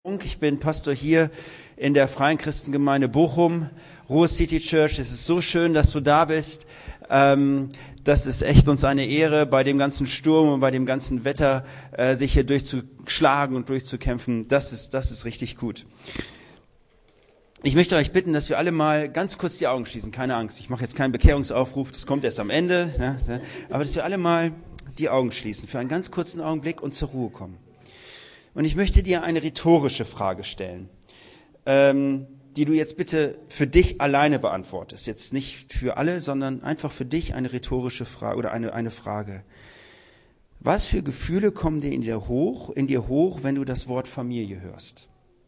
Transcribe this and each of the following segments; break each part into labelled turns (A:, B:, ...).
A: Ich bin Pastor hier in der Freien Christengemeinde Bochum, Ruhr City Church. Es ist so schön, dass du da bist. Das ist echt uns eine Ehre, bei dem ganzen Sturm und bei dem ganzen Wetter sich hier durchzuschlagen und durchzukämpfen. Das ist richtig gut. Ich möchte euch bitten, dass wir alle mal ganz kurz die Augen schließen. Keine Angst, ich mache jetzt keinen Bekehrungsaufruf, das kommt erst am Ende. Aber dass wir alle mal die Augen schließen für einen ganz kurzen Augenblick und zur Ruhe kommen. Und ich möchte dir eine rhetorische Frage stellen, die du jetzt bitte für dich alleine beantwortest. Jetzt nicht für alle, sondern einfach für dich eine rhetorische Frage oder eine Frage. Was für Gefühle kommen dir in dir hoch, wenn du das Wort Familie hörst?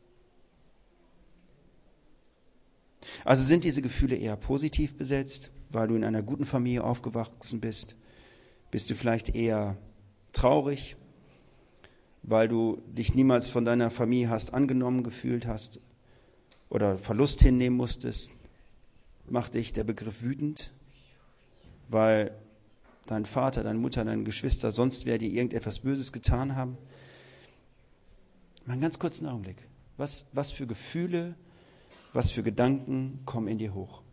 A: Also sind diese Gefühle eher positiv besetzt, weil du in einer guten Familie aufgewachsen bist? Bist du vielleicht eher traurig, weil du dich niemals von deiner Familie hast angenommen gefühlt hast oder Verlust hinnehmen musstest? Macht dich der Begriff wütend, weil dein Vater, deine Mutter, deine Geschwister, sonst wer dir irgendetwas Böses getan haben? Mal einen ganz kurzen Augenblick. Was für Gefühle, was für Gedanken kommen in dir hoch?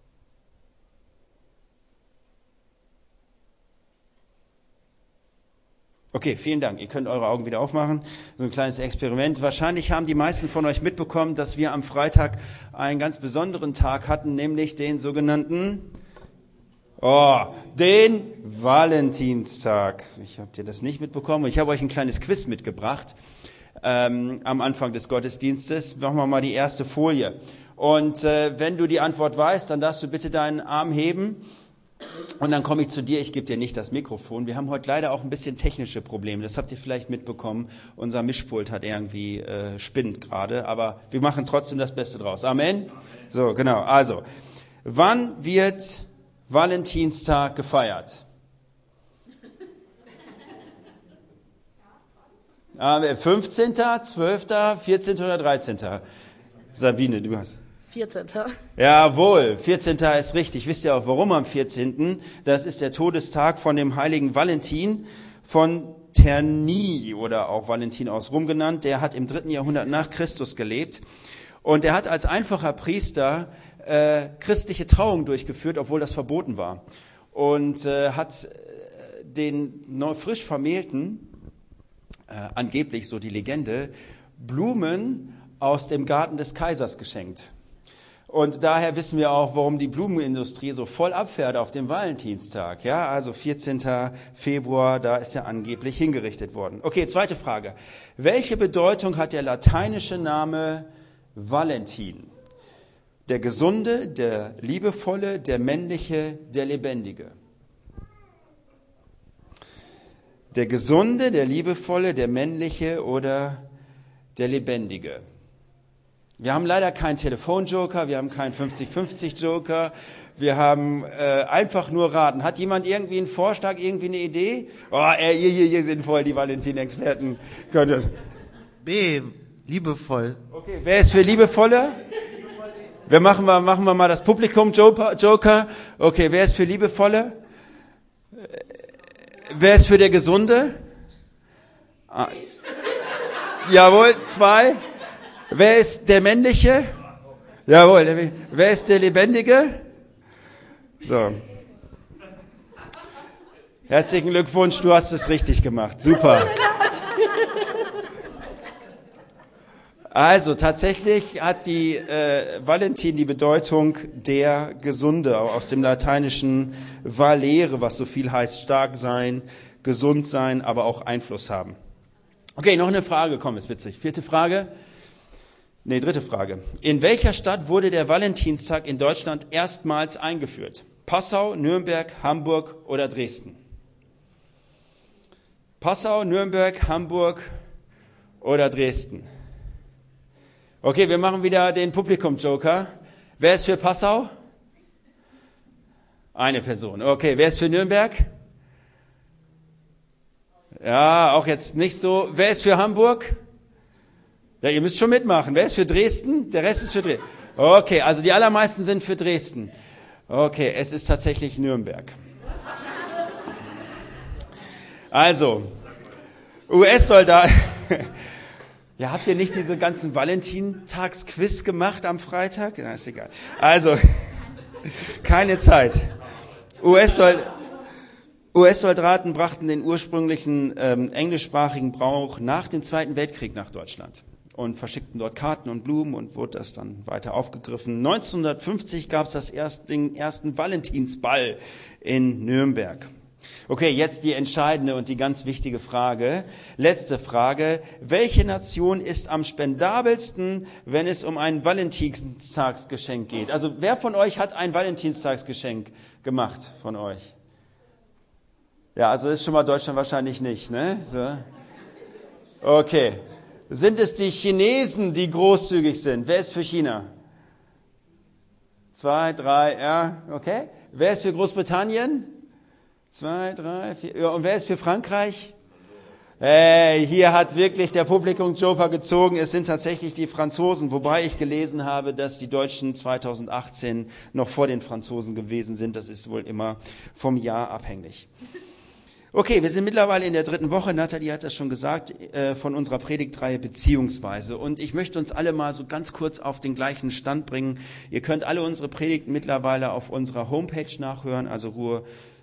A: Okay, vielen Dank. Ihr könnt eure Augen wieder aufmachen. So ein kleines Experiment. Wahrscheinlich haben die meisten von euch mitbekommen, dass wir am Freitag einen ganz besonderen Tag hatten, nämlich den sogenannten, den Valentinstag. Habt ihr das nicht mitbekommen? Ich habe euch ein kleines Quiz mitgebracht am Anfang des Gottesdienstes. Machen wir mal die erste Folie. Und wenn du die Antwort weißt, dann darfst du bitte deinen Arm heben. Und dann komme ich zu dir, ich gebe dir nicht das Mikrofon. Wir haben heute leider auch ein bisschen technische Probleme, das habt ihr vielleicht mitbekommen. Unser Mischpult hat irgendwie spinnt gerade, aber wir machen trotzdem das Beste draus. Amen? So, genau. Also, wann wird Valentinstag gefeiert? 15., 12., 14. oder 13.? Sabine, du hast...
B: 14.
A: Jawohl, 14. ist richtig. Wisst ihr auch, warum am 14.? Das ist der Todestag von dem heiligen Valentin von Terni oder auch Valentin aus Rom genannt. Der hat im 3. Jahrhundert nach Christus gelebt und er hat als einfacher Priester christliche Trauung durchgeführt, obwohl das verboten war. Und hat den frisch Vermählten, angeblich so die Legende, Blumen aus dem Garten des Kaisers geschenkt. Und daher wissen wir auch, warum die Blumenindustrie so voll abfährt auf dem Valentinstag. Ja, also 14. Februar, da ist er angeblich hingerichtet worden. Okay, zweite Frage. Welche Bedeutung hat der lateinische Name Valentin? Der Gesunde, der Liebevolle, der Männliche, der Lebendige. Der Gesunde, der Liebevolle, der Männliche oder der Lebendige? Wir haben leider keinen Telefonjoker, wir haben keinen 50-50-Joker, wir haben einfach nur raten. Hat jemand irgendwie einen Vorschlag, irgendwie eine Idee? Ihr sind voll die Valentin-Experten.
C: B, liebevoll.
A: Okay, wer ist für Liebevolle? Machen wir mal das Publikum-Joker. Okay, wer ist für Liebevolle? Wer ist für der Gesunde? Jawohl, 2. Wer ist der Männliche? Jawohl. Wer ist der Lebendige? So. Herzlichen Glückwunsch, du hast es richtig gemacht. Super. Also tatsächlich hat die Valentin die Bedeutung der Gesunde, aus dem lateinischen valere, was so viel heißt stark sein, gesund sein, aber auch Einfluss haben. Okay, noch eine Frage, komm, ist witzig. Dritte Frage. In welcher Stadt wurde der Valentinstag in Deutschland erstmals eingeführt? Passau, Nürnberg, Hamburg oder Dresden? Passau, Nürnberg, Hamburg oder Dresden? Okay, wir machen wieder den Publikum-Joker. Wer ist für Passau? Eine Person. Okay, wer ist für Nürnberg? Ja, auch jetzt nicht so. Wer ist für Hamburg? Ja, ihr müsst schon mitmachen. Wer ist für Dresden? Der Rest ist für Dresden. Okay, also die allermeisten sind für Dresden. Okay, es ist tatsächlich Nürnberg. Also, US-Soldaten Ja, habt ihr nicht diese ganzen Valentintagsquiz gemacht am Freitag? Na, ist egal. Also, keine Zeit. US-Soldaten brachten den ursprünglichen englischsprachigen Brauch nach dem Zweiten Weltkrieg nach Deutschland und verschickten dort Karten und Blumen und wurde das dann weiter aufgegriffen. 1950 gab es den ersten Valentinsball in Nürnberg. Okay, jetzt die entscheidende und die ganz wichtige Frage. Letzte Frage. Welche Nation ist am spendabelsten, wenn es um ein Valentinstagsgeschenk geht? Also wer von euch hat ein Valentinstagsgeschenk gemacht von euch? Ja, also ist schon mal Deutschland wahrscheinlich nicht, ne? So. Okay. Sind es die Chinesen, die großzügig sind? Wer ist für China? 2, 3, ja, okay. Wer ist für Großbritannien? 2, 3, 4. Ja, und wer ist für Frankreich? Hey, hier hat wirklich der Publikumsjoker gezogen. Es sind tatsächlich die Franzosen, wobei ich gelesen habe, dass die Deutschen 2018 noch vor den Franzosen gewesen sind. Das ist wohl immer vom Jahr abhängig. Okay, wir sind mittlerweile in der 3. Woche. Nathalie hat das schon gesagt, von unserer Predigtreihe Beziehungsweise. Und ich möchte uns alle mal so ganz kurz auf den gleichen Stand bringen. Ihr könnt alle unsere Predigten mittlerweile auf unserer Homepage nachhören, also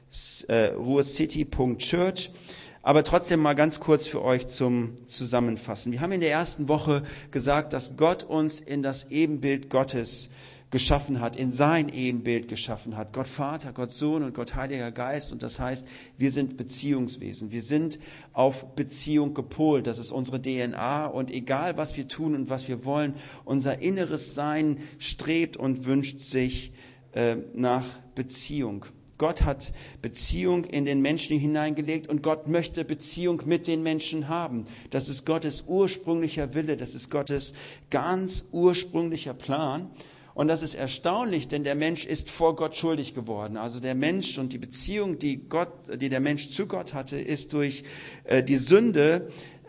A: ruhrcity.church. Aber trotzdem mal ganz kurz für euch zum Zusammenfassen. Wir haben in der 1. Woche gesagt, dass Gott uns in das Ebenbild Gottes geschaffen hat, in sein Ebenbild geschaffen hat. Gott Vater, Gott Sohn und Gott Heiliger Geist. Und das heißt, wir sind Beziehungswesen. Wir sind auf Beziehung gepolt. Das ist unsere DNA. Und egal, was wir tun und was wir wollen, unser inneres Sein strebt und wünscht sich nach Beziehung. Gott hat Beziehung in den Menschen hineingelegt und Gott möchte Beziehung mit den Menschen haben. Das ist Gottes ursprünglicher Wille, das ist Gottes ganz ursprünglicher Plan. Und das ist erstaunlich, denn der Mensch ist vor Gott schuldig geworden. Also der Mensch und die Beziehung, die der Mensch zu Gott hatte, ist durch die Sünde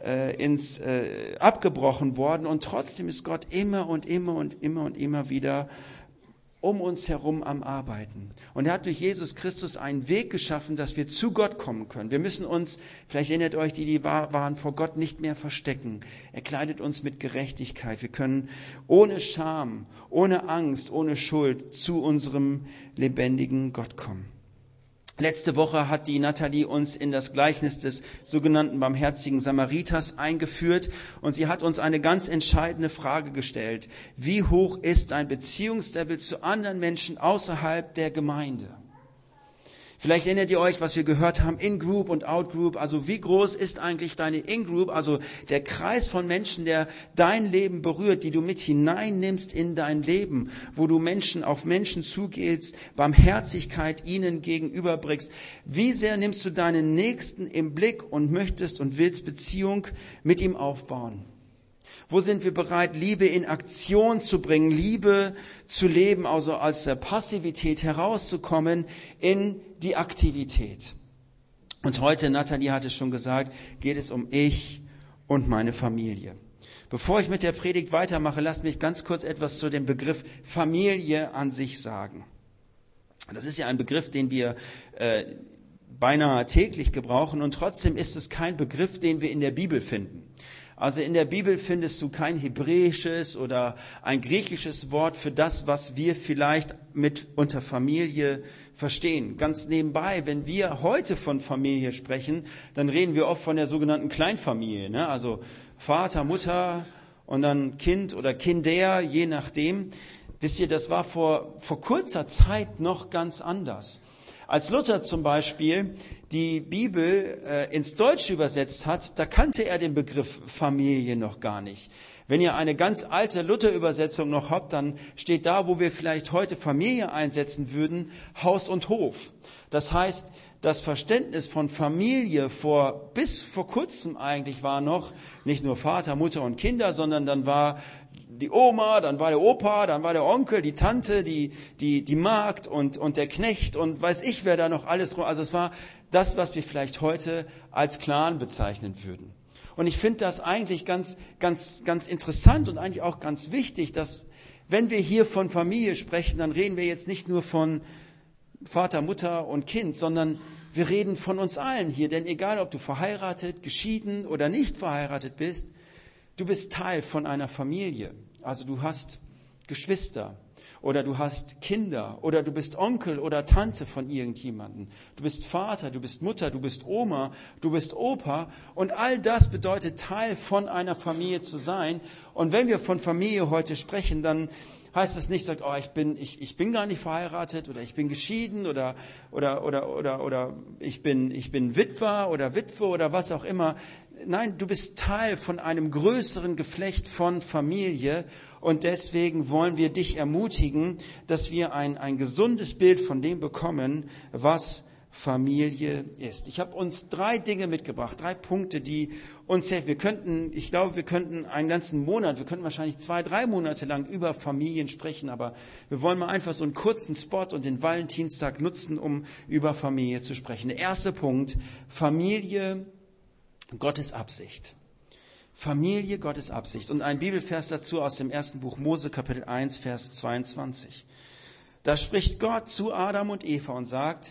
A: abgebrochen worden. Und trotzdem ist Gott immer wieder um uns herum am Arbeiten. Und er hat durch Jesus Christus einen Weg geschaffen, dass wir zu Gott kommen können. Wir müssen uns, vielleicht erinnert euch, die waren, vor Gott nicht mehr verstecken. Er kleidet uns mit Gerechtigkeit. Wir können ohne Scham, ohne Angst, ohne Schuld zu unserem lebendigen Gott kommen. Letzte Woche hat die Nathalie uns in das Gleichnis des sogenannten barmherzigen Samariters eingeführt und sie hat uns eine ganz entscheidende Frage gestellt. Wie hoch ist dein Beziehungslevel zu anderen Menschen außerhalb der Gemeinde? Vielleicht erinnert ihr euch, was wir gehört haben, In-Group und Out-Group. Also wie groß ist eigentlich deine In-Group, also der Kreis von Menschen, der dein Leben berührt, die du mit hineinnimmst in dein Leben, wo du auf Menschen zugehst, Barmherzigkeit ihnen gegenüberbringst. Wie sehr nimmst du deinen Nächsten im Blick und möchtest und willst Beziehung mit ihm aufbauen? Wo sind wir bereit, Liebe in Aktion zu bringen, Liebe zu leben, also aus der Passivität herauszukommen in die Aktivität? Und heute, Nathalie hat es schon gesagt, geht es um ich und meine Familie. Bevor ich mit der Predigt weitermache, lasst mich ganz kurz etwas zu dem Begriff Familie an sich sagen. Das ist ja ein Begriff, den wir beinahe täglich gebrauchen und trotzdem ist es kein Begriff, den wir in der Bibel finden. Also in der Bibel findest du kein hebräisches oder ein griechisches Wort für das, was wir vielleicht unter Familie verstehen. Ganz nebenbei, wenn wir heute von Familie sprechen, dann reden wir oft von der sogenannten Kleinfamilie, ne? Also Vater, Mutter und dann Kind oder Kinder, je nachdem. Wisst ihr, das war vor kurzer Zeit noch ganz anders. Als Luther zum Beispiel die Bibel ins Deutsche übersetzt hat, da kannte er den Begriff Familie noch gar nicht. Wenn ihr eine ganz alte Luther-Übersetzung noch habt, dann steht da, wo wir vielleicht heute Familie einsetzen würden, Haus und Hof. Das heißt, das Verständnis von Familie bis vor kurzem eigentlich war noch nicht nur Vater, Mutter und Kinder, sondern dann war die Oma, dann war der Opa, dann war der Onkel, die Tante, die Magd und der Knecht und weiß ich, wer da noch alles drum. Also es war das, was wir vielleicht heute als Clan bezeichnen würden. Und ich finde das eigentlich ganz interessant und eigentlich auch ganz wichtig, dass wenn wir hier von Familie sprechen, dann reden wir jetzt nicht nur von Vater, Mutter und Kind, sondern wir reden von uns allen hier. Denn egal, ob du verheiratet, geschieden oder nicht verheiratet bist, Du bist Teil von einer Familie. Also du hast Geschwister oder du hast Kinder oder du bist Onkel oder Tante von irgendjemandem. Du bist Vater, du bist Mutter, du bist Oma, du bist Opa. Und all das bedeutet, Teil von einer Familie zu sein. Und wenn wir von Familie heute sprechen, dann heißt es nicht, ich bin gar nicht verheiratet oder ich bin geschieden oder ich bin Witwer oder Witwe oder was auch immer. Nein, du bist Teil von einem größeren Geflecht von Familie und deswegen wollen wir dich ermutigen, dass wir ein gesundes Bild von dem bekommen, was Familie ist. Ich habe uns 3 Dinge mitgebracht, 3 Punkte, die uns helfen. Wir könnten einen ganzen Monat, wir könnten wahrscheinlich 2-3 Monate lang über Familien sprechen, aber wir wollen mal einfach so einen kurzen Spot und den Valentinstag nutzen, um über Familie zu sprechen. Der erste Punkt, Familie, Gottes Absicht. Familie, Gottes Absicht. Und ein Bibelvers dazu aus dem 1. Buch Mose, Kapitel 1, Vers 22. Da spricht Gott zu Adam und Eva und sagt,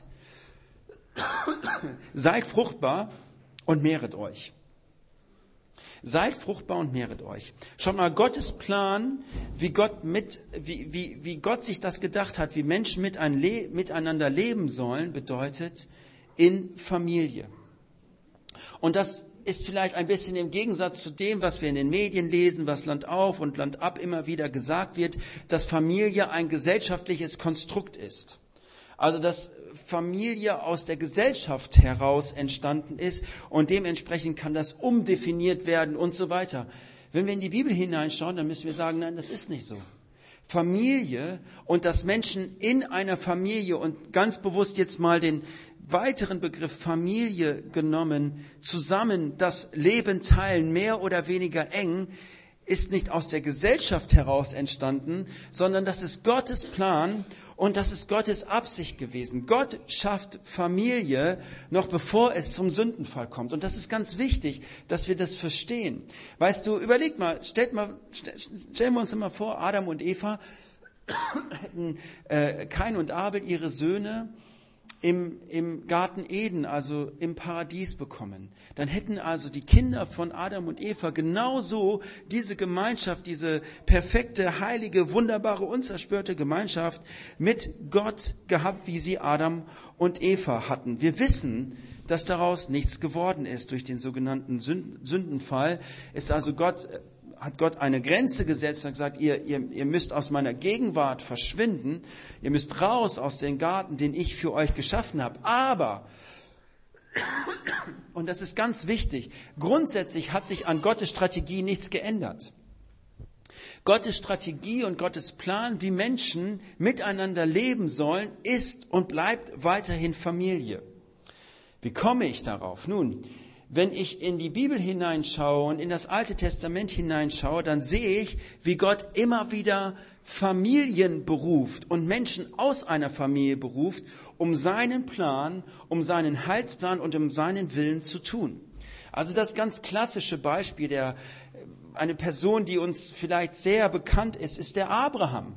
A: seid fruchtbar und mehret euch. Seid fruchtbar und mehret euch. Schaut mal, Gottes Plan, wie Gott sich das gedacht hat, wie Menschen miteinander leben sollen, bedeutet in Familie. Und das ist vielleicht ein bisschen im Gegensatz zu dem, was wir in den Medien lesen, was Land auf und Land ab immer wieder gesagt wird, dass Familie ein gesellschaftliches Konstrukt ist. Also dass Familie aus der Gesellschaft heraus entstanden ist und dementsprechend kann das umdefiniert werden und so weiter. Wenn wir in die Bibel hineinschauen, dann müssen wir sagen, nein, das ist nicht so. Familie und dass Menschen in einer Familie und ganz bewusst jetzt mal den weiteren Begriff Familie genommen, zusammen das Leben teilen, mehr oder weniger eng, ist nicht aus der Gesellschaft heraus entstanden, sondern das ist Gottes Plan und das ist Gottes Absicht gewesen. Gott schafft Familie noch bevor es zum Sündenfall kommt. Und das ist ganz wichtig, dass wir das verstehen. Weißt du, überleg mal, stellen wir uns immer vor, Adam und Eva hätten Kain und Abel ihre Söhne im Garten Eden, also im Paradies bekommen. Dann hätten also die Kinder von Adam und Eva genauso diese Gemeinschaft, diese perfekte, heilige, wunderbare, unzerstörte Gemeinschaft mit Gott gehabt, wie sie Adam und Eva hatten. Wir wissen, dass daraus nichts geworden ist durch den sogenannten Sündenfall. Hat Gott eine Grenze gesetzt und gesagt, ihr müsst aus meiner Gegenwart verschwinden, ihr müsst raus aus dem Garten, den ich für euch geschaffen habe. Aber, und das ist ganz wichtig, grundsätzlich hat sich an Gottes Strategie nichts geändert. Gottes Strategie und Gottes Plan, wie Menschen miteinander leben sollen, ist und bleibt weiterhin Familie. Wie komme ich darauf? Nun, wenn ich in die Bibel hineinschaue und in das Alte Testament hineinschaue, dann sehe ich, wie Gott immer wieder Familien beruft und Menschen aus einer Familie beruft, um seinen Plan, um seinen Heilsplan und um seinen Willen zu tun. Also das ganz klassische Beispiel, eine Person, die uns vielleicht sehr bekannt ist, ist der Abraham.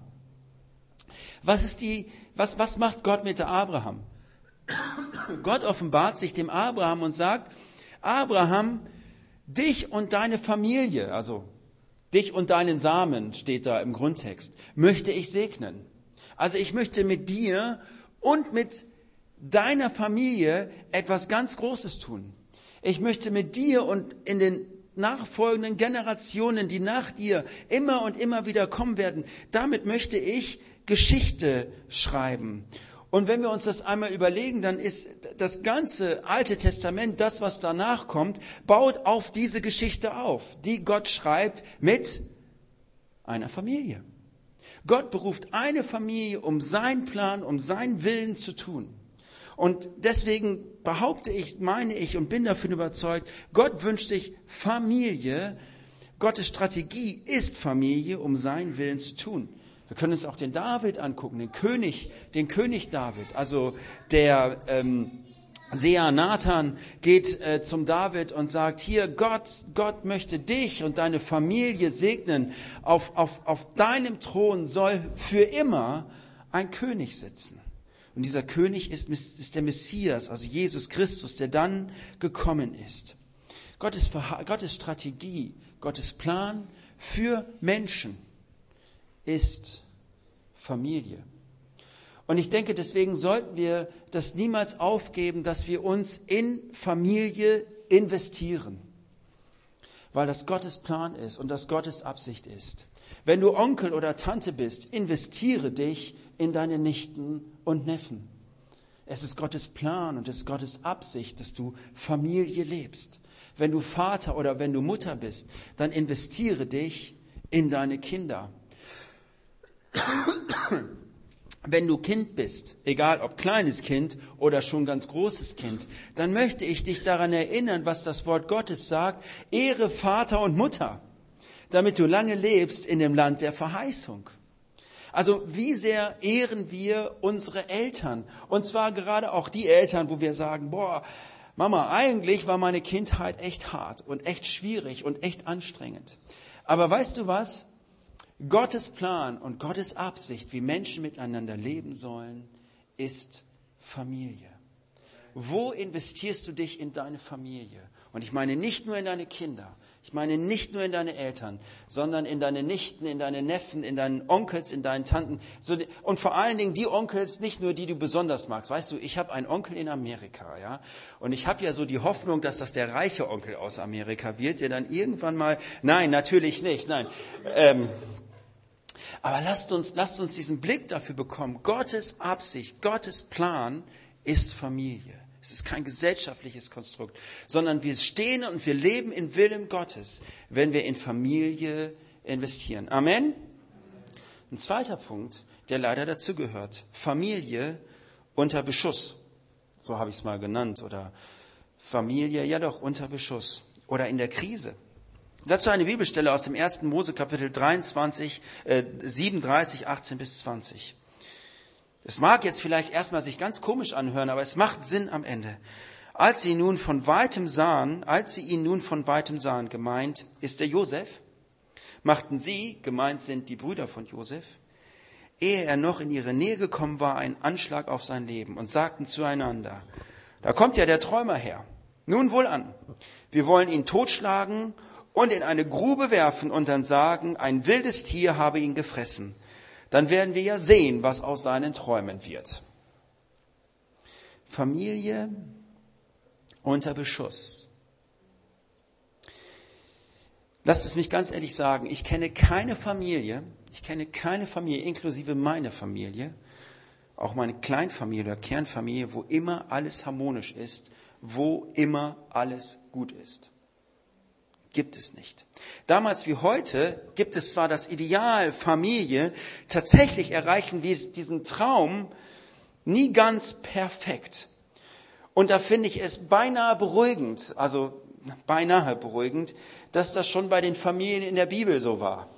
A: Was macht Gott mit der Abraham? Gott offenbart sich dem Abraham und sagt, Abraham, dich und deine Familie, also dich und deinen Samen, steht da im Grundtext, möchte ich segnen. Also ich möchte mit dir und mit deiner Familie etwas ganz Großes tun. Ich möchte mit dir und in den nachfolgenden Generationen, die nach dir immer und immer wieder kommen werden, damit möchte ich Geschichte schreiben. Und wenn wir uns das einmal überlegen, dann ist das ganze Alte Testament, das, was danach kommt, baut auf diese Geschichte auf, die Gott schreibt mit einer Familie. Gott beruft eine Familie, um seinen Plan, um seinen Willen zu tun. Und deswegen meine ich und bin davon überzeugt, Gott wünscht sich Familie. Gottes Strategie ist Familie, um seinen Willen zu tun. Wir können uns auch den David angucken, den König David. Also der Seher Nathan geht zum David und sagt, hier, Gott möchte dich und deine Familie segnen. Auf deinem Thron soll für immer ein König sitzen. Und dieser König ist der Messias, also Jesus Christus, der dann gekommen ist. Gottes Strategie, Gottes Plan für Menschen ist Familie. Und ich denke, deswegen sollten wir das niemals aufgeben, dass wir uns in Familie investieren. Weil das Gottes Plan ist und das Gottes Absicht ist. Wenn du Onkel oder Tante bist, investiere dich in deine Nichten und Neffen. Es ist Gottes Plan und es ist Gottes Absicht, dass du Familie lebst. Wenn du Vater oder wenn du Mutter bist, dann investiere dich in deine Kinder. Wenn du Kind bist, egal ob kleines Kind oder schon ganz großes Kind, dann möchte ich dich daran erinnern, was das Wort Gottes sagt. Ehre Vater und Mutter, damit du lange lebst in dem Land der Verheißung. Also wie sehr ehren wir unsere Eltern? Und zwar gerade auch die Eltern, wo wir sagen, boah, Mama, eigentlich war meine Kindheit echt hart und echt schwierig und echt anstrengend. Aber weißt du was? Gottes Plan und Gottes Absicht, wie Menschen miteinander leben sollen, ist Familie. Wo investierst du dich in deine Familie? Und ich meine nicht nur in deine Kinder, ich meine nicht nur in deine Eltern, sondern in deine Nichten, in deine Neffen, in deinen Onkels, in deinen Tanten. Und vor allen Dingen die Onkels, nicht nur die du besonders magst. Weißt du, ich habe einen Onkel in Amerika, ja. Und ich habe ja so die Hoffnung, dass das der reiche Onkel aus Amerika wird, der dann irgendwann mal, nein, natürlich nicht, nein. Aber lasst uns diesen Blick dafür bekommen. Gottes Absicht, Gottes Plan ist Familie. Es ist kein gesellschaftliches Konstrukt, sondern wir stehen und wir leben im Willen Gottes, wenn wir in Familie investieren. Amen? Ein zweiter Punkt, der leider dazugehört. Familie unter Beschuss. So habe ich es mal genannt. Oder Familie, ja doch, unter Beschuss. Oder in der Krise. Dazu eine Bibelstelle aus dem 1. Mose Kapitel 37, 18 bis 20. Es mag jetzt vielleicht erstmal sich ganz komisch anhören, aber es macht Sinn am Ende. Als sie ihn nun von weitem sahen, gemeint ist der Josef, machten sie, gemeint sind die Brüder von Josef, ehe er noch in ihre Nähe gekommen war, einen Anschlag auf sein Leben und sagten zueinander, da kommt ja der Träumer her. Nun wohl an, wir wollen ihn totschlagen und in eine Grube werfen und dann sagen, ein wildes Tier habe ihn gefressen. Dann werden wir ja sehen, was aus seinen Träumen wird. Familie unter Beschuss. Lasst es mich ganz ehrlich sagen, ich kenne keine Familie, inklusive meine Familie, auch meine Kleinfamilie oder Kernfamilie, wo immer alles harmonisch ist, wo immer alles gut ist. Gibt es nicht. Damals wie heute gibt es zwar das Ideal Familie, tatsächlich erreichen wir diesen Traum nie ganz perfekt. Und da finde ich es beinahe beruhigend, dass das schon bei den Familien in der Bibel so war.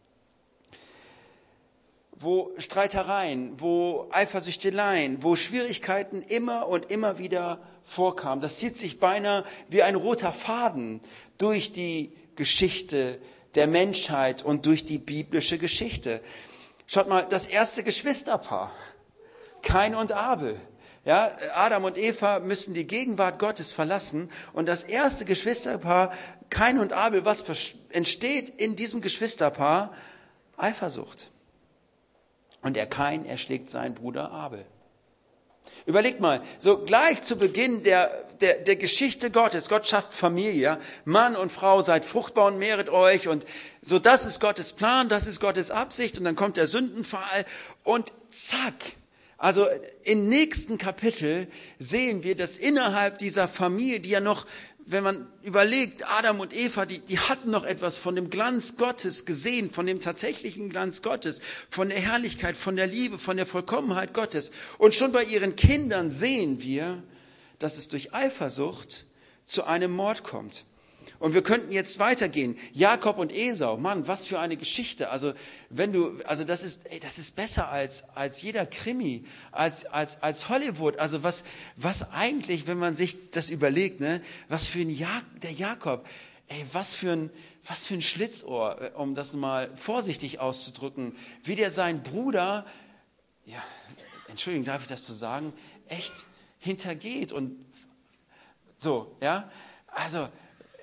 A: Wo Streitereien, wo Eifersüchteleien, wo Schwierigkeiten immer und immer wieder vorkamen. Das zieht sich beinahe wie ein roter Faden durch die Geschichte der Menschheit und durch die biblische Geschichte. Schaut mal, das erste Geschwisterpaar, Kain und Abel. Ja, Adam und Eva müssen die Gegenwart Gottes verlassen und das erste Geschwisterpaar, Kain und Abel, was entsteht in diesem Geschwisterpaar? Eifersucht. Und der Kain erschlägt seinen Bruder Abel. Überlegt mal, so gleich zu Beginn der Geschichte Gottes, Gott schafft Familie, Mann und Frau, seid fruchtbar und mehret euch und so, das ist Gottes Plan, das ist Gottes Absicht und dann kommt der Sündenfall und zack. Also im nächsten Kapitel sehen wir, dass innerhalb dieser Familie, die ja noch, wenn man überlegt, Adam und Eva, die hatten noch etwas von dem Glanz Gottes gesehen, von dem tatsächlichen Glanz Gottes, von der Herrlichkeit, von der Liebe, von der Vollkommenheit Gottes. Und schon bei ihren Kindern sehen wir, dass es durch Eifersucht zu einem Mord kommt. Und wir könnten jetzt weitergehen. Jakob und Esau, Mann, was für eine Geschichte. Also das ist besser als jeder Krimi, als Hollywood. Also was eigentlich, wenn man sich das überlegt, ne, was für der Jakob, was für ein Schlitzohr, um das mal vorsichtig auszudrücken, wie der seinen Bruder, ja, Entschuldigung, darf ich das so sagen, echt hintergeht und so, ja, also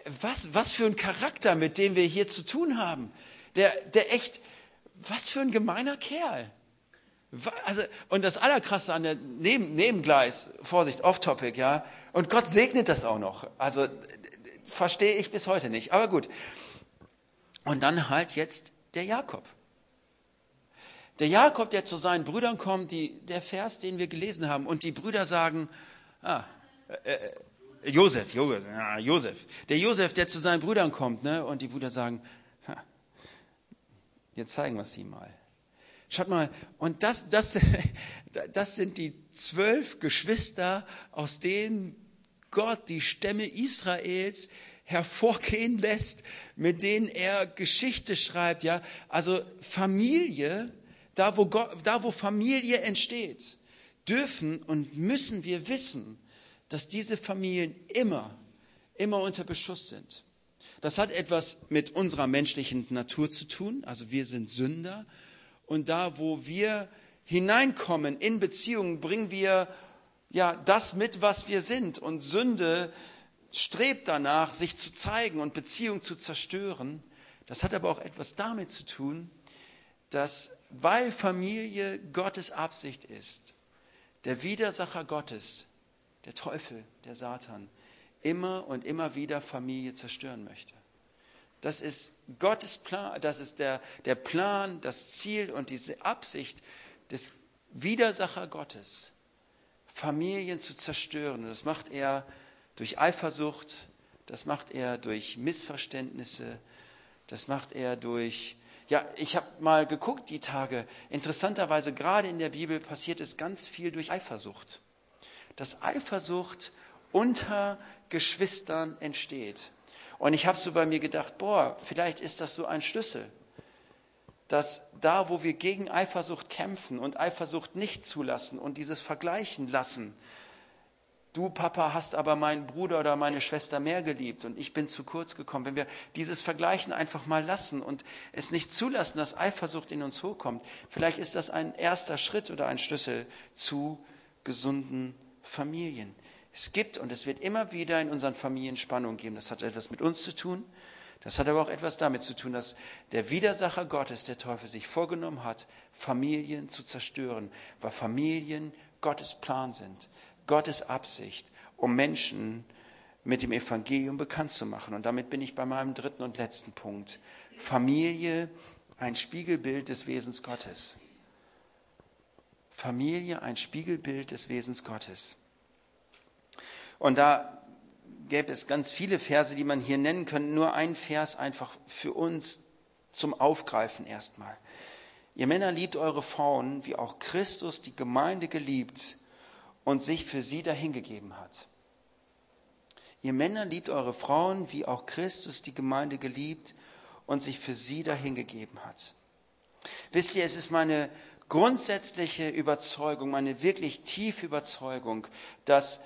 A: was für ein Charakter, mit dem wir hier zu tun haben. Der echt, was für ein gemeiner Kerl. Also, und das Allerkrasse an der Nebengleis, Vorsicht, off-topic, ja. Und Gott segnet das auch noch. Also, verstehe ich bis heute nicht. Aber gut. Und dann halt jetzt der Jakob. Der Jakob, der zu seinen Brüdern kommt, der Vers, den wir gelesen haben. Und die Brüder sagen, Josef. Der Josef, der zu seinen Brüdern kommt, ne? Und die Brüder sagen, jetzt zeigen wir es ihm mal. Schaut mal, und das sind die 12 Geschwister, aus denen Gott die Stämme Israels hervorgehen lässt, mit denen er Geschichte schreibt, ja. Also Familie, da wo Familie entsteht, dürfen und müssen wir wissen, dass diese Familien immer unter Beschuss sind. Das hat etwas mit unserer menschlichen Natur zu tun, also wir sind Sünder. Und da, wo wir hineinkommen in Beziehungen, bringen wir ja das mit, was wir sind. Und Sünde strebt danach, sich zu zeigen und Beziehungen zu zerstören. Das hat aber auch etwas damit zu tun, dass, weil Familie Gottes Absicht ist, der Widersacher Gottes, der Teufel, der Satan, immer und immer wieder Familie zerstören möchte. Das ist Gottes Plan, das ist der Plan, das Ziel und diese Absicht des Widersacher Gottes, Familien zu zerstören. Und das macht er durch Eifersucht, das macht er durch Missverständnisse, das macht er durch, ja, ich habe mal geguckt die Tage, interessanterweise gerade in der Bibel passiert es ganz viel durch Eifersucht. Dass Eifersucht unter Geschwistern entsteht. Und ich habe so bei mir gedacht, vielleicht ist das so ein Schlüssel, dass da, wo wir gegen Eifersucht kämpfen und Eifersucht nicht zulassen und dieses Vergleichen lassen, du Papa hast aber meinen Bruder oder meine Schwester mehr geliebt und ich bin zu kurz gekommen, wenn wir dieses Vergleichen einfach mal lassen und es nicht zulassen, dass Eifersucht in uns hochkommt, vielleicht ist das ein erster Schritt oder ein Schlüssel zu gesunden Familien. Es gibt und es wird immer wieder in unseren Familien Spannung geben. Das hat etwas mit uns zu tun. Das hat aber auch etwas damit zu tun, dass der Widersacher Gottes, der Teufel, sich vorgenommen hat, Familien zu zerstören, weil Familien Gottes Plan sind, Gottes Absicht, um Menschen mit dem Evangelium bekannt zu machen. Und damit bin ich bei meinem dritten und letzten Punkt. Familie, ein Spiegelbild des Wesens Gottes. Familie, ein Spiegelbild des Wesens Gottes. Und da gäbe es ganz viele Verse, die man hier nennen könnte. Nur ein Vers einfach für uns zum Aufgreifen erstmal. Ihr Männer liebt eure Frauen, wie auch Christus die Gemeinde geliebt und sich für sie dahingegeben hat. Ihr Männer liebt eure Frauen, wie auch Christus die Gemeinde geliebt und sich für sie dahingegeben hat. Wisst ihr, es ist meine grundsätzliche Überzeugung, meine wirklich tiefe Überzeugung, dass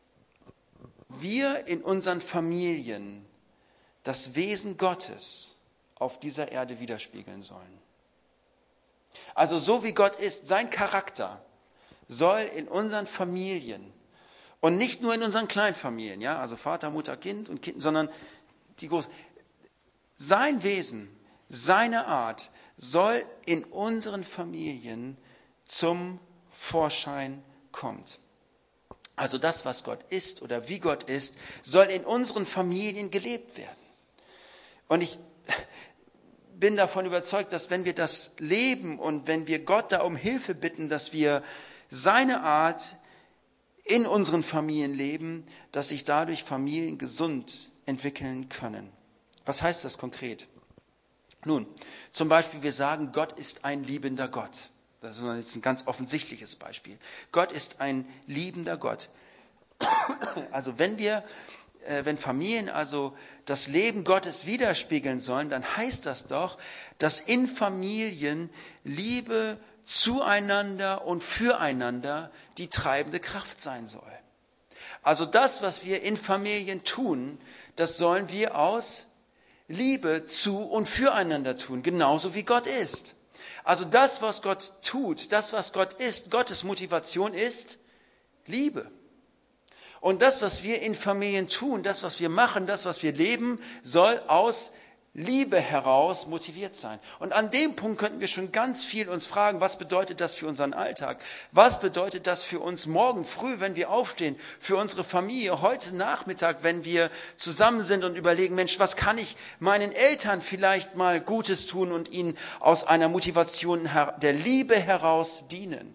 A: wir in unseren Familien das Wesen Gottes auf dieser Erde widerspiegeln sollen. Also so wie Gott ist, sein Charakter soll in unseren Familien und nicht nur in unseren Kleinfamilien, ja, also Vater, Mutter, Kind und Kind, sondern die großen, sein Wesen, seine Art soll in unseren Familien zum Vorschein kommen. Also das, was Gott ist oder wie Gott ist, soll in unseren Familien gelebt werden. Und ich bin davon überzeugt, dass wenn wir das leben und wenn wir Gott da um Hilfe bitten, dass wir seine Art in unseren Familien leben, dass sich dadurch Familien gesund entwickeln können. Was heißt das konkret? Nun, zum Beispiel wir sagen, Gott ist ein liebender Gott. Das ist jetzt ein ganz offensichtliches Beispiel. Gott ist ein liebender Gott. Also wenn Familien also das Leben Gottes widerspiegeln sollen, dann heißt das doch, dass in Familien Liebe zueinander und füreinander die treibende Kraft sein soll. Also das, was wir in Familien tun, das sollen wir aus Liebe zu und füreinander tun, genauso wie Gott ist. Also das, was Gott tut, das, was Gott ist, Gottes Motivation ist Liebe. Und das, was wir in Familien tun, das, was wir machen, das, was wir leben, soll aus Liebe heraus motiviert sein. Und an dem Punkt könnten wir schon ganz viel uns fragen, was bedeutet das für unseren Alltag? Was bedeutet das für uns morgen früh, wenn wir aufstehen? Für unsere Familie heute Nachmittag, wenn wir zusammen sind und überlegen, Mensch, was kann ich meinen Eltern vielleicht mal Gutes tun und ihnen aus einer Motivation der Liebe heraus dienen?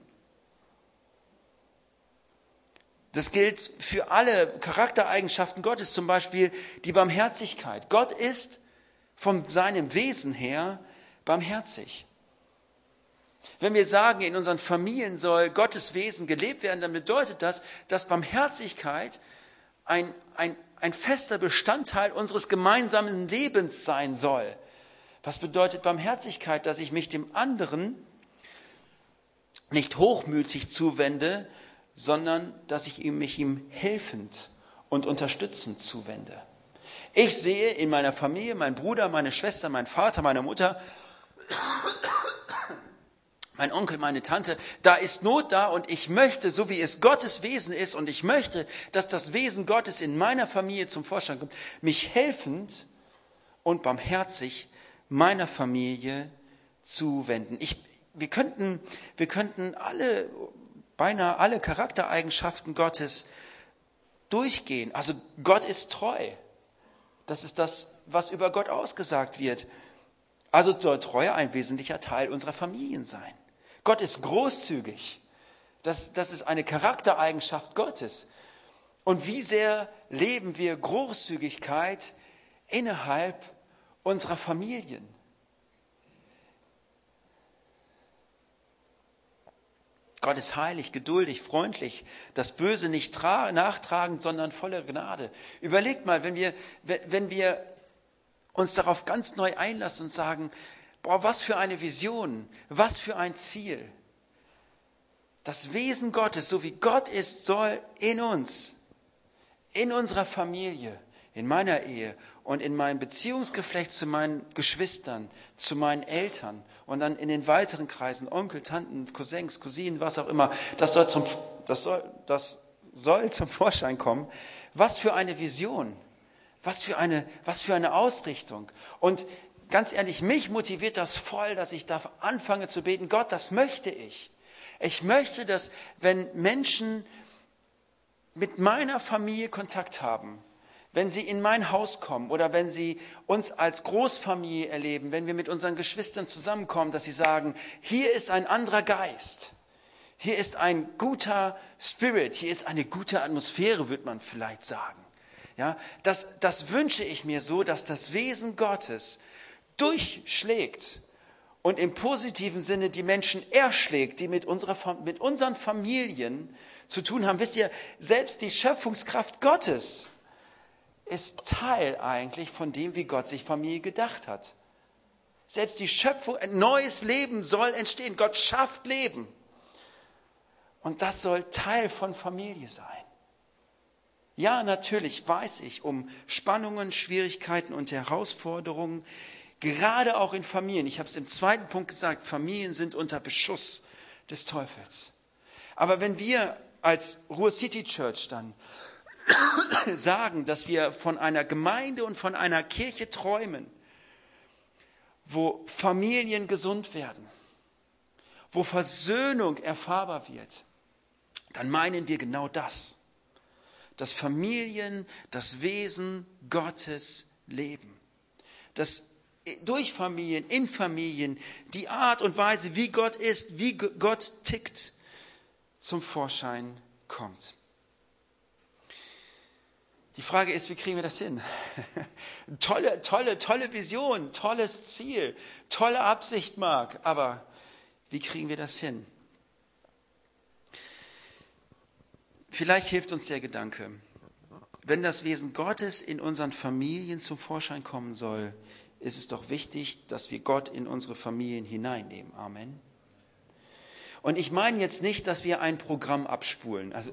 A: Das gilt für alle Charaktereigenschaften Gottes, zum Beispiel die Barmherzigkeit. Gott ist von seinem Wesen her barmherzig. Wenn wir sagen, in unseren Familien soll Gottes Wesen gelebt werden, dann bedeutet das, dass Barmherzigkeit ein fester Bestandteil unseres gemeinsamen Lebens sein soll. Was bedeutet Barmherzigkeit? Dass ich mich dem anderen nicht hochmütig zuwende, sondern dass ich mich ihm helfend und unterstützend zuwende. Ich sehe in meiner Familie, mein Bruder, meine Schwester, mein Vater, meine Mutter, mein Onkel, meine Tante, da ist Not da und ich möchte, so wie es Gottes Wesen ist und ich möchte, dass das Wesen Gottes in meiner Familie zum Vorschein kommt, mich helfend und barmherzig meiner Familie zuwenden. Wir könnten beinahe alle Charaktereigenschaften Gottes durchgehen. Also Gott ist treu. Das ist das, was über Gott ausgesagt wird. Also soll Treue ein wesentlicher Teil unserer Familien sein. Gott ist großzügig. Das ist eine Charaktereigenschaft Gottes. Und wie sehr leben wir Großzügigkeit innerhalb unserer Familien? Gott ist heilig, geduldig, freundlich, das Böse nicht nachtragend, sondern voller Gnade. Überlegt mal, wenn wir uns darauf ganz neu einlassen und sagen, boah, was für eine Vision, was für ein Ziel. Das Wesen Gottes, so wie Gott ist, soll in uns, in unserer Familie, in meiner Ehe und in meinem Beziehungsgeflecht zu meinen Geschwistern, zu meinen Eltern und dann in den weiteren Kreisen, Onkel, Tanten, Cousins, Cousinen, was auch immer, das soll zum Vorschein kommen. Was für eine Vision, was für eine Ausrichtung. Und ganz ehrlich, mich motiviert das voll, dass ich da anfange zu beten, Gott, das möchte ich. Ich möchte, dass wenn Menschen mit meiner Familie Kontakt haben, wenn sie in mein Haus kommen oder wenn sie uns als Großfamilie erleben, wenn wir mit unseren Geschwistern zusammenkommen, dass sie sagen, hier ist ein anderer Geist, hier ist ein guter Spirit, hier ist eine gute Atmosphäre, würde man vielleicht sagen. Ja, das wünsche ich mir so, dass das Wesen Gottes durchschlägt und im positiven Sinne die Menschen erschlägt, die mit unseren Familien zu tun haben. Wisst ihr, selbst die Schöpfungskraft Gottes ist Teil eigentlich von dem, wie Gott sich Familie gedacht hat. Selbst die Schöpfung, ein neues Leben soll entstehen. Gott schafft Leben. Und das soll Teil von Familie sein. Ja, natürlich weiß ich um Spannungen, Schwierigkeiten und Herausforderungen, gerade auch in Familien. Ich habe es im zweiten Punkt gesagt, Familien sind unter Beschuss des Teufels. Aber wenn wir als Ruhr City Church dann sagen, dass wir von einer Gemeinde und von einer Kirche träumen, wo Familien gesund werden, wo Versöhnung erfahrbar wird, dann meinen wir genau das, dass Familien das Wesen Gottes leben, dass durch Familien, in Familien die Art und Weise, wie Gott ist, wie Gott tickt, zum Vorschein kommt. Die Frage ist, wie kriegen wir das hin? Tolle Vision, tolles Ziel, tolle Absicht, Marc, aber wie kriegen wir das hin? Vielleicht hilft uns der Gedanke, wenn das Wesen Gottes in unseren Familien zum Vorschein kommen soll, ist es doch wichtig, dass wir Gott in unsere Familien hineinnehmen. Amen. Und ich meine jetzt nicht, dass wir ein Programm abspulen. Also,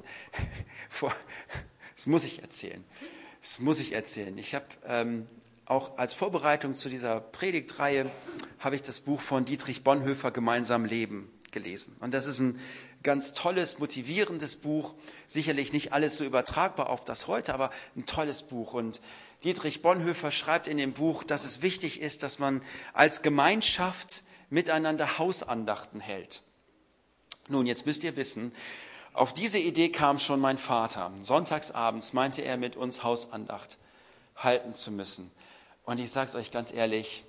A: das muss ich erzählen. Ich habe auch als Vorbereitung zu dieser Predigtreihe habe ich das Buch von Dietrich Bonhoeffer Gemeinsam leben gelesen. Und das ist ein ganz tolles, motivierendes Buch. Sicherlich nicht alles so übertragbar auf das heute, aber ein tolles Buch. Und Dietrich Bonhoeffer schreibt in dem Buch, dass es wichtig ist, dass man als Gemeinschaft miteinander Hausandachten hält. Nun, jetzt müsst ihr wissen, auf diese Idee kam schon mein Vater. Sonntagsabends meinte er, mit uns Hausandacht halten zu müssen. Und ich sage es euch ganz ehrlich,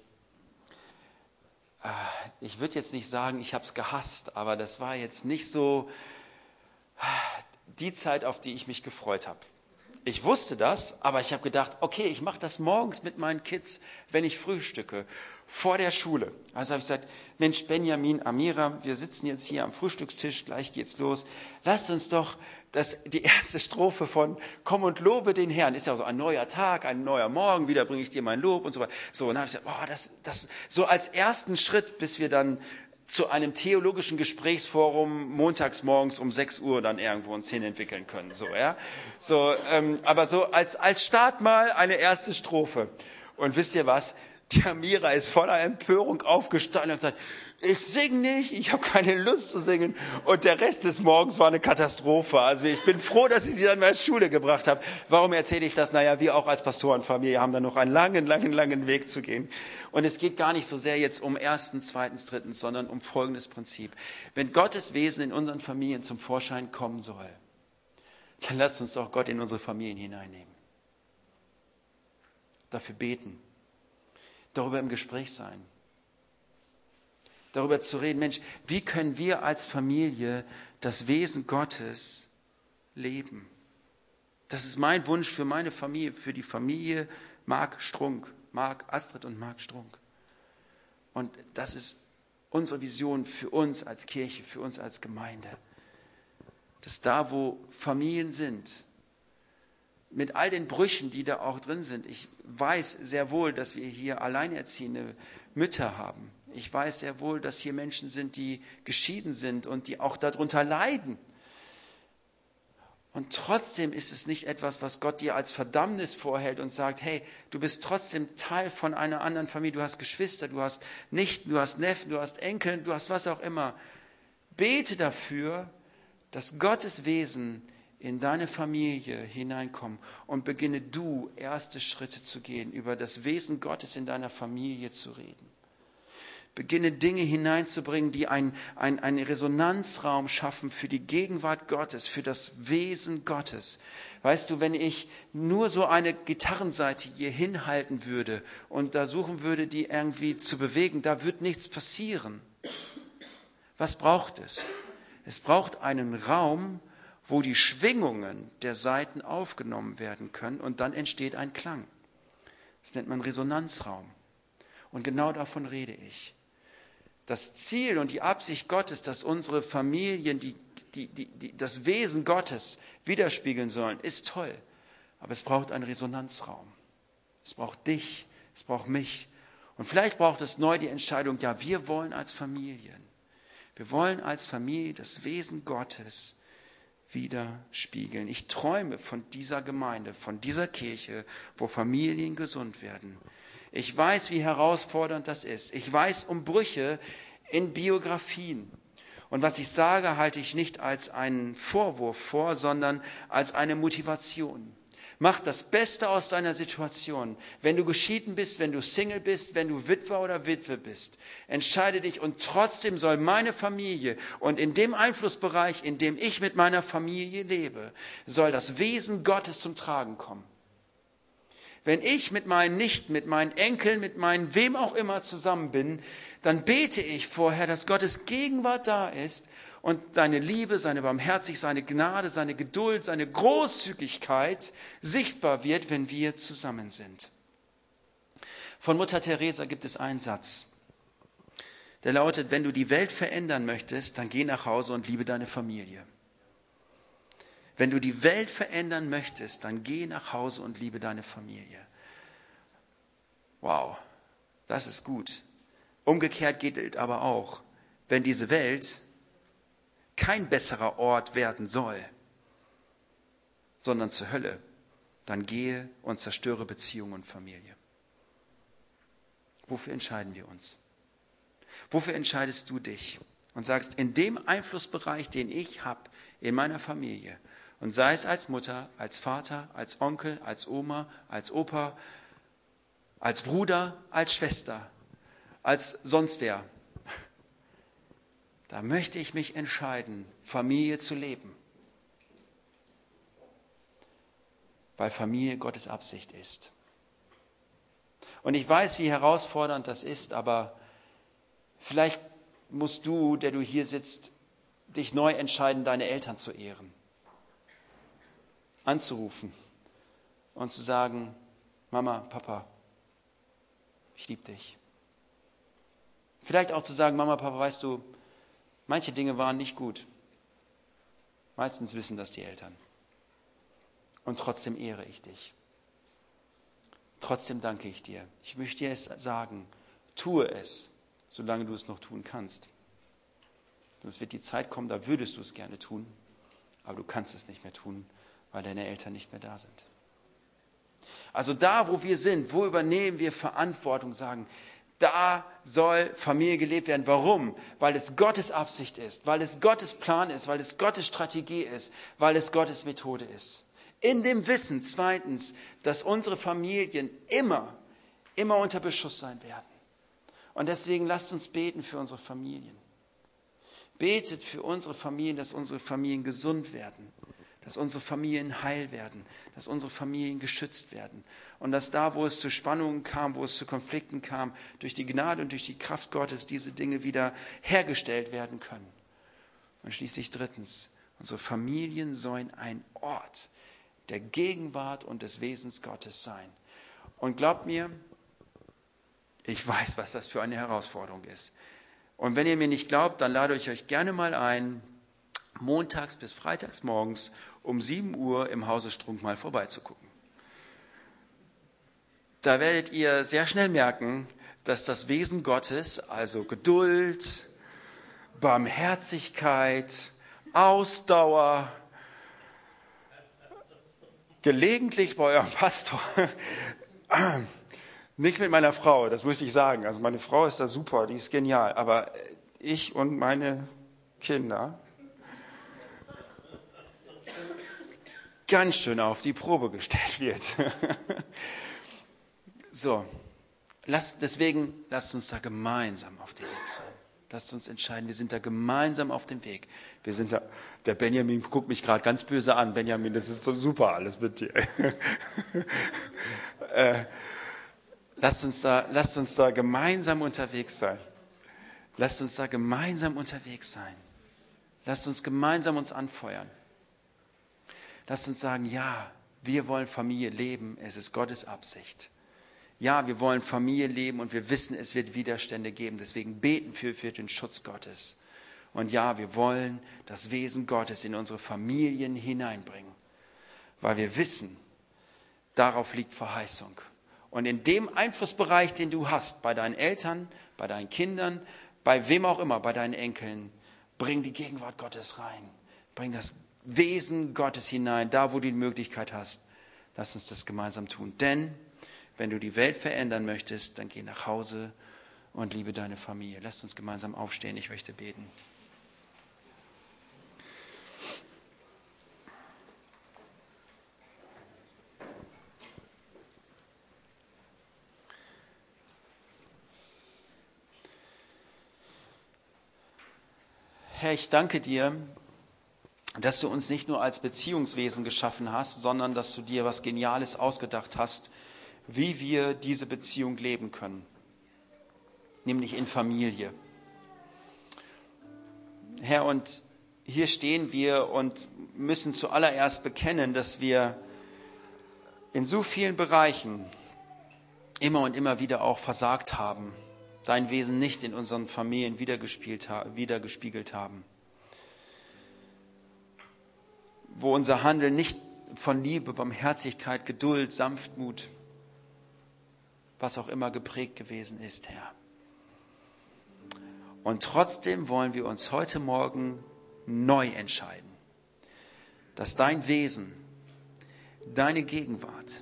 A: ich würde jetzt nicht sagen, ich habe es gehasst, aber das war jetzt nicht so die Zeit, auf die ich mich gefreut habe. Ich wusste das, aber ich habe gedacht, okay, ich mache das morgens mit meinen Kids, wenn ich frühstücke, vor der Schule. Also habe ich gesagt, Mensch, Benjamin, Amira, wir sitzen jetzt hier am Frühstückstisch, gleich geht's los. Lasst uns doch die erste Strophe von Komm und lobe den Herrn, ist ja so ein neuer Tag, ein neuer Morgen, wieder bringe ich dir mein Lob und so weiter. So, und dann habe ich gesagt, das so als ersten Schritt, bis wir dann zu einem theologischen Gesprächsforum montags morgens um 6 Uhr dann irgendwo uns hinentwickeln können. So, ja? Aber so als Start mal eine erste Strophe. Und wisst ihr was? Die Amira ist voller Empörung aufgestanden und hat gesagt, ich singe nicht, ich habe keine Lust zu singen. Und der Rest des Morgens war eine Katastrophe. Also ich bin froh, dass ich sie dann mal in die Schule gebracht habe. Warum erzähle ich das? Naja, wir auch als Pastorenfamilie haben da noch einen langen Weg zu gehen. Und es geht gar nicht so sehr jetzt um erstens, zweitens, drittens, sondern um folgendes Prinzip. Wenn Gottes Wesen in unseren Familien zum Vorschein kommen soll, dann lasst uns doch Gott in unsere Familien hineinnehmen. Dafür beten. Darüber im Gespräch sein. Darüber zu reden, Mensch, wie können wir als Familie das Wesen Gottes leben? Das ist mein Wunsch für meine Familie, für die Familie Mark Strunk, Mark Astrid und Mark Strunk. Und das ist unsere Vision für uns als Kirche, für uns als Gemeinde. Dass da, wo Familien sind, mit all den Brüchen, die da auch drin sind. Ich weiß sehr wohl, dass wir hier alleinerziehende Mütter haben. Ich weiß sehr wohl, dass hier Menschen sind, die geschieden sind und die auch darunter leiden. Und trotzdem ist es nicht etwas, was Gott dir als Verdammnis vorhält und sagt, hey, du bist trotzdem Teil von einer anderen Familie. Du hast Geschwister, du hast Nichten, du hast Neffen, du hast Enkel, du hast was auch immer. Bete dafür, dass Gottes Wesen in deine Familie hineinkommen und beginne du erste Schritte zu gehen, über das Wesen Gottes in deiner Familie zu reden. Beginne Dinge hineinzubringen, die einen Resonanzraum schaffen für die Gegenwart Gottes, für das Wesen Gottes. Weißt du, wenn ich nur so eine Gitarrenseite hier hinhalten würde und da suchen würde, die irgendwie zu bewegen, da wird nichts passieren. Was braucht es? Es braucht einen Raum, wo die Schwingungen der Saiten aufgenommen werden können und dann entsteht ein Klang. Das nennt man Resonanzraum. Und genau davon rede ich. Das Ziel und die Absicht Gottes, dass unsere Familien das Wesen Gottes widerspiegeln sollen, ist toll. Aber es braucht einen Resonanzraum. Es braucht dich, es braucht mich. Und vielleicht braucht es neu die Entscheidung, ja, wir wollen als Familien, wir wollen als Familie das Wesen Gottes widerspiegeln. Ich träume von dieser Gemeinde, von dieser Kirche, wo Familien gesund werden. Ich weiß, wie herausfordernd das ist. Ich weiß um Brüche in Biografien. Und was ich sage, halte ich nicht als einen Vorwurf vor, sondern als eine Motivation. Mach das Beste aus deiner Situation. Wenn du geschieden bist, wenn du Single bist, wenn du Witwer oder Witwe bist, entscheide dich und trotzdem soll meine Familie und in dem Einflussbereich, in dem ich mit meiner Familie lebe, soll das Wesen Gottes zum Tragen kommen. Wenn ich mit meinen Nichten, mit meinen Enkeln, mit meinen wem auch immer zusammen bin, dann bete ich vorher, dass Gottes Gegenwart da ist und seine Liebe, seine Barmherzigkeit, seine Gnade, seine Geduld, seine Großzügigkeit sichtbar wird, wenn wir zusammen sind. Von Mutter Teresa gibt es einen Satz, der lautet, wenn du die Welt verändern möchtest, dann geh nach Hause und liebe deine Familie. Wenn du die Welt verändern möchtest, dann geh nach Hause und liebe deine Familie. Wow, das ist gut. Umgekehrt gilt aber auch, wenn diese Welt kein besserer Ort werden soll, sondern zur Hölle, dann gehe und zerstöre Beziehung und Familie. Wofür entscheiden wir uns? Wofür entscheidest du dich? und sagst, in dem Einflussbereich, den ich habe in meiner Familie, und sei es als Mutter, als Vater, als Onkel, als Oma, als Opa, als Bruder, als Schwester, als sonst wer, da möchte ich mich entscheiden, Familie zu leben. Weil Familie Gottes Absicht ist. Und ich weiß, wie herausfordernd das ist, aber vielleicht musst du, der du hier sitzt, dich neu entscheiden, deine Eltern zu ehren. Anzurufen und zu sagen, Mama, Papa, ich liebe dich. Vielleicht auch zu sagen, Mama, Papa, weißt du, manche Dinge waren nicht gut. Meistens wissen das die Eltern. Und trotzdem ehre ich dich. Trotzdem danke ich dir. Ich möchte dir es sagen, tue es, solange du es noch tun kannst. Denn es wird die Zeit kommen, da würdest du es gerne tun, aber du kannst es nicht mehr tun, weil deine Eltern nicht mehr da sind. Also da, wo wir sind, wo übernehmen wir Verantwortung, sagen, da soll Familie gelebt werden. Warum? Weil es Gottes Absicht ist, weil es Gottes Plan ist, weil es Gottes Strategie ist, weil es Gottes Methode ist. In dem Wissen, zweitens, dass unsere Familien immer unter Beschuss sein werden. Und deswegen lasst uns beten für unsere Familien. Betet für unsere Familien, dass unsere Familien gesund werden, dass unsere Familien heil werden, dass unsere Familien geschützt werden. Und dass da, wo es zu Spannungen kam, wo es zu Konflikten kam, durch die Gnade und durch die Kraft Gottes diese Dinge wieder hergestellt werden können. Und schließlich drittens, unsere Familien sollen ein Ort der Gegenwart und des Wesens Gottes sein. Und glaubt mir, ich weiß, was das für eine Herausforderung ist. Und wenn ihr mir nicht glaubt, dann lade ich euch gerne mal ein, montags bis freitags morgens um 7 Uhr im Hause Strunk mal vorbeizugucken. Da werdet ihr sehr schnell merken, dass das Wesen Gottes, also Geduld, Barmherzigkeit, Ausdauer, gelegentlich bei eurem Pastor, nicht mit meiner Frau, das möchte ich sagen. Also meine Frau ist da super, die ist genial, aber ich und meine Kinder ganz schön auf die Probe gestellt wird. So, deswegen lasst uns da gemeinsam auf dem Weg sein. Lasst uns entscheiden, wir sind da gemeinsam auf dem Weg. Wir sind da, der Benjamin guckt mich gerade ganz böse an. Benjamin, das ist so super alles mit dir. Lasst uns da gemeinsam unterwegs sein. Lasst uns da gemeinsam unterwegs sein. Lasst uns gemeinsam uns anfeuern. Lasst uns sagen, ja, wir wollen Familie leben, es ist Gottes Absicht. Ja, wir wollen Familie leben und wir wissen, es wird Widerstände geben. Deswegen beten wir für den Schutz Gottes. Und ja, wir wollen das Wesen Gottes in unsere Familien hineinbringen, weil wir wissen, darauf liegt Verheißung. Und in dem Einflussbereich, den du hast, bei deinen Eltern, bei deinen Kindern, bei wem auch immer, bei deinen Enkeln, bring die Gegenwart Gottes rein. Bring das Wesen Gottes hinein, da wo du die Möglichkeit hast. Lass uns das gemeinsam tun. Denn wenn du die Welt verändern möchtest, dann geh nach Hause und liebe deine Familie. Lasst uns gemeinsam aufstehen, ich möchte beten. Herr, ich danke dir, dass du uns nicht nur als Beziehungswesen geschaffen hast, sondern dass du dir was Geniales ausgedacht hast, wie wir diese Beziehung leben können, nämlich in Familie. Herr, und hier stehen wir und müssen zuallererst bekennen, dass wir in so vielen Bereichen immer und immer wieder auch versagt haben, dein Wesen nicht in unseren Familien wiedergespiegelt haben, wo unser Handeln nicht von Liebe, Barmherzigkeit, Geduld, Sanftmut, was auch immer geprägt gewesen ist, Herr. Und trotzdem wollen wir uns heute Morgen neu entscheiden, dass dein Wesen, deine Gegenwart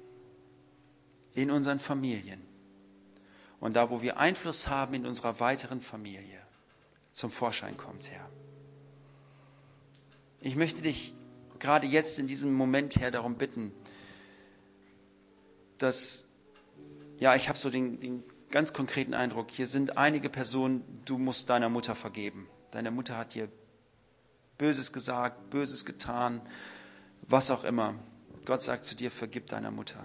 A: in unseren Familien und da, wo wir Einfluss haben in unserer weiteren Familie, zum Vorschein kommt, Herr. Ich möchte dich gerade jetzt in diesem Moment, Herr, darum bitten, dass, ja, ich habe so den ganz konkreten Eindruck, hier sind einige Personen, du musst deiner Mutter vergeben. Deine Mutter hat dir Böses gesagt, Böses getan, was auch immer. Gott sagt zu dir, vergib deiner Mutter.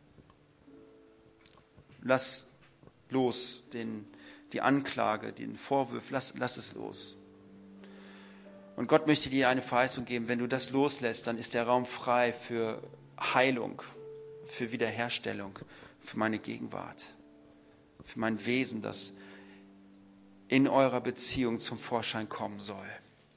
A: Lass los die Anklage, den Vorwurf, lass es los. Und Gott möchte dir eine Verheißung geben, wenn du das loslässt, dann ist der Raum frei für Heilung, für Wiederherstellung, für meine Gegenwart, für mein Wesen, das in eurer Beziehung zum Vorschein kommen soll.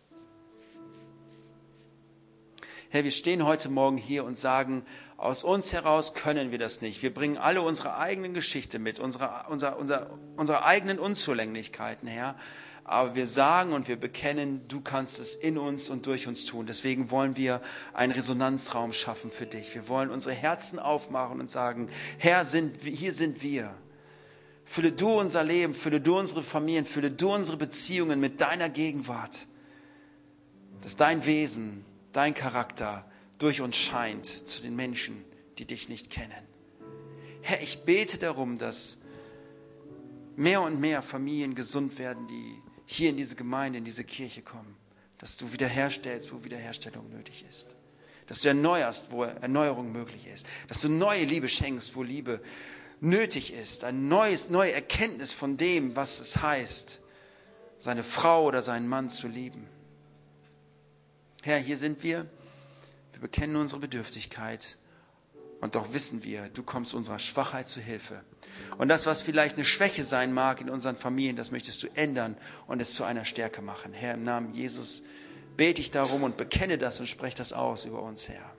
A: Herr, wir stehen heute Morgen hier und sagen, aus uns heraus können wir das nicht. Wir bringen alle unsere eigenen Geschichte mit, unsere eigenen Unzulänglichkeiten, Herr. Aber wir sagen und wir bekennen, du kannst es in uns und durch uns tun. Deswegen wollen wir einen Resonanzraum schaffen für dich. Wir wollen unsere Herzen aufmachen und sagen, Herr, hier sind wir. Fülle du unser Leben, fülle du unsere Familien, fülle du unsere Beziehungen mit deiner Gegenwart. Dass dein Wesen, dein Charakter durch uns scheint zu den Menschen, die dich nicht kennen. Herr, ich bete darum, dass mehr und mehr Familien gesund werden, die hier in diese Gemeinde, in diese Kirche kommen. Dass du wiederherstellst, wo Wiederherstellung nötig ist. Dass du erneuerst, wo Erneuerung möglich ist. Dass du neue Liebe schenkst, wo Liebe nötig ist. Eine neue Erkenntnis von dem, was es heißt, seine Frau oder seinen Mann zu lieben. Herr, hier sind wir. Wir bekennen unsere Bedürftigkeit. Und doch wissen wir, du kommst unserer Schwachheit zu Hilfe. Und das, was vielleicht eine Schwäche sein mag in unseren Familien, das möchtest du ändern und es zu einer Stärke machen. Herr, im Namen Jesus bete ich darum und bekenne das und spreche das aus über uns, Herr.